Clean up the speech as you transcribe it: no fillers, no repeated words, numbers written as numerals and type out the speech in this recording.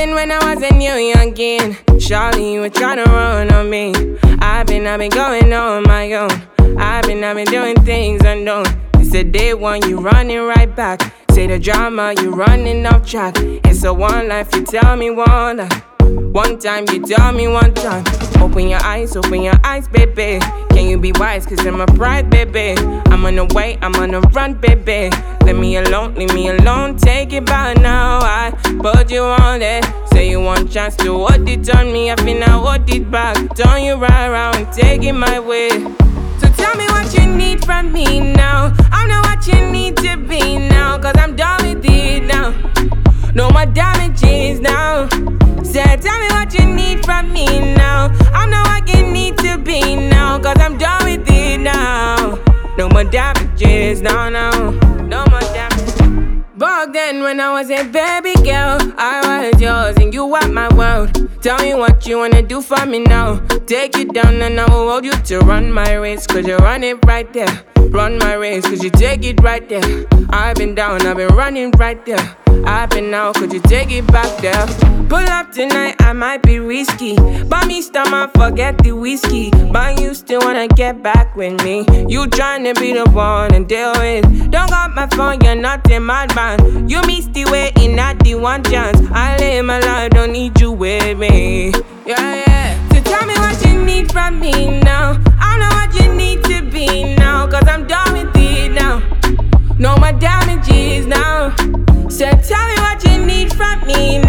then when I was a new youngin', surely you were tryna run on me. I've been going on my own. I've been doing things unknown. It's the day one, you running right back. Say the drama, you running off track. It's a one life, you tell me one life. One time, you tell me one time. Open your eyes, baby. Can you be wise, cause I'm a pride, baby. I'm on the way, I'm on the run, baby. Leave me alone, take it by now. I put you on it. Say you want chance to hold it on me, I finna hold it back. Turn you right around, take it my way. So tell me what you need from me now. I'm not what you need to be now, cause I'm done with it now. No more damages now. Said, tell me what you need from me now. I'm not what you need to be now, cause I'm done with it now. No more damages, no more damages. Back then when I was a baby girl, I was yours and you were my world. Tell me what you wanna do for me now. Take you down and I will hold you to run my race, cause you run it right there. Run my race, cause you take it right there. I've been down, I've been running right there. I've been out, could you take it back there? Pull up tonight, I might be risky. Buy me stomach, forget the whiskey. But you still wanna get back with me. You tryna be the one and deal with. Don't got my phone, you're not a madman. You missed the way in at the one chance. I live my life, don't need you with me. Yeah. So tell me what you need from me now. I know what you need to be now, cause I'm done with it now. No more damages now. So tell me what you need from me